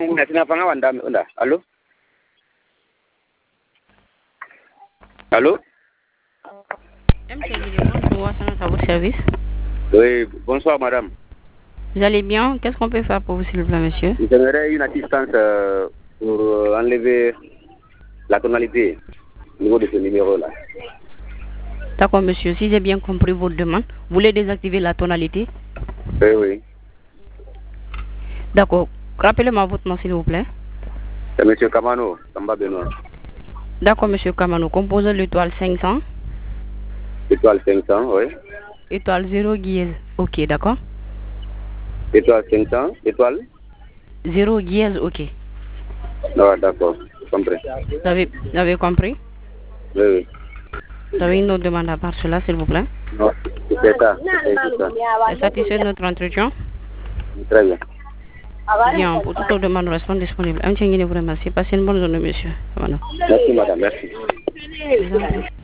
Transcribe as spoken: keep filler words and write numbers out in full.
Allô? Allô? M C Guido, bonjour, à votre service. Oui, bonsoir madame. Vous allez bien? Qu'est-ce qu'on peut faire pour vous, s'il vous plaît, monsieur? J'aimerais une assistance euh, pour euh, enlever la tonalité au niveau de ce numéro-là. D'accord, monsieur. Si j'ai bien compris votre demande, vous voulez désactiver la tonalité? Oui, oui. D'accord. Rappelez-moi votre nom, s'il vous plaît. C'est monsieur Kamano, Kamba Benoît. D'accord, monsieur Kamano. Composez l'étoile cinq cents. Étoile cinq cents, oui. Étoile zéro dièse. Ok, d'accord. Étoile cinq cents, étoile zéro dièse, ok. Ah, d'accord, compris. Vous avez, vous avez compris? Oui, oui. Vous avez une autre demande à part cela, s'il vous plaît? Non, c'est ça, c'est ça. Est satisfait de notre entretien? Très bien. Bien, pour toute autre demande, nous restons disponibles. Un tient vous remercie. Passez une bonne journée, monsieur Kamano. Merci madame, merci.